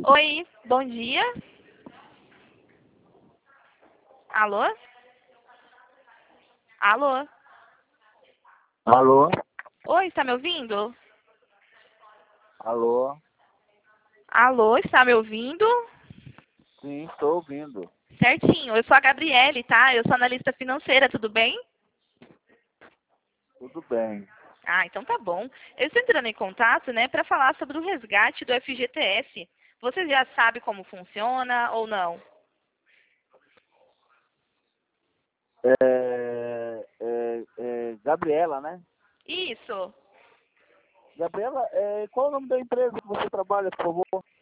Oi, bom dia. Alô? Alô? Alô? Oi, está me ouvindo? Alô? Alô, está me ouvindo? Sim, estou ouvindo. Certinho, eu sou a Gabriele, tá? Eu sou analista financeira, tudo bem? Tudo bem. Ah, então tá bom. Eu estou entrando em contato, né, para falar sobre o resgate do FGTS. Você já sabe como funciona ou não? Gabriela, né? Isso. Gabriela, qual é o nome da empresa que você trabalha, por favor?